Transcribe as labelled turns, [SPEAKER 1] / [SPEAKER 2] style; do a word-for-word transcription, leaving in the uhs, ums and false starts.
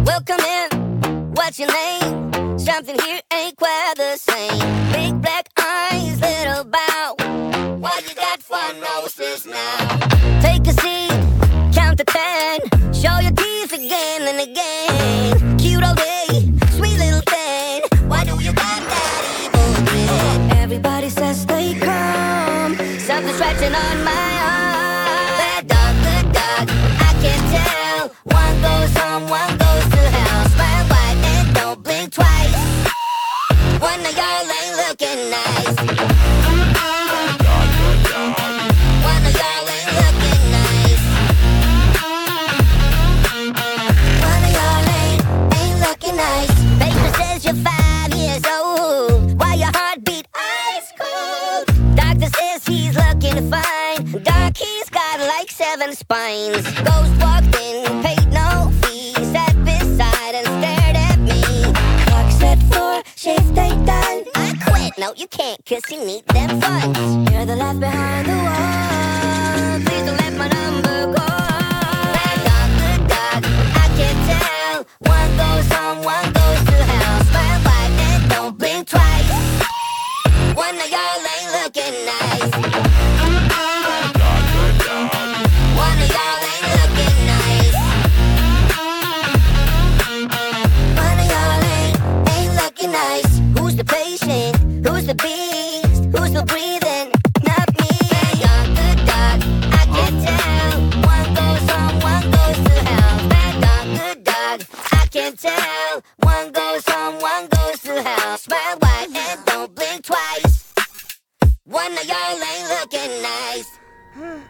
[SPEAKER 1] Welcome in, what's your name? Something here ain't quite the same. Big black eyes, little bow. What you got for noses now? Take a seat, count to ten. Show your teeth again and again. Cute all day, sweet little thing. Why do you got that evil grin? Everybody says stay calm. Something scratching on my arm. Bad dog, good dog, I can tell. One goes home, one goes to hell. Smile wide and don't blink twice. One of y'all ain't looking nice. One of y'all ain't looking nice. One of y'all ain't, ain't looking nice. Paper says you're five years old. Why your heartbeat ice cold? Doctor says he's looking fine. Doc, he's got like seven spines. Ghost walked in, paid no fee. Sat beside and stared at me. Clock said four, shift ain't done. I quit, no you can't, cause you need them funds. You're the laugh behind the wall. Please don't let my number go. Bad dog, good dog, I can tell. One goes home, one goes to hell. Smile wide and don't blink twice. One of y'all ain't looking nice. One of y'all ain't looking nice. One of y'all ain't, ain't looking nice. Who's the patient? Who's the beast? Who's still breathing? Not me. Bad dog, good dog, I can tell. One goes home, one goes to hell. Bad dog, good dog, I can tell. One goes home, one goes to hell. Smile wide and don't blink twice. One of y'all ain't looking nice.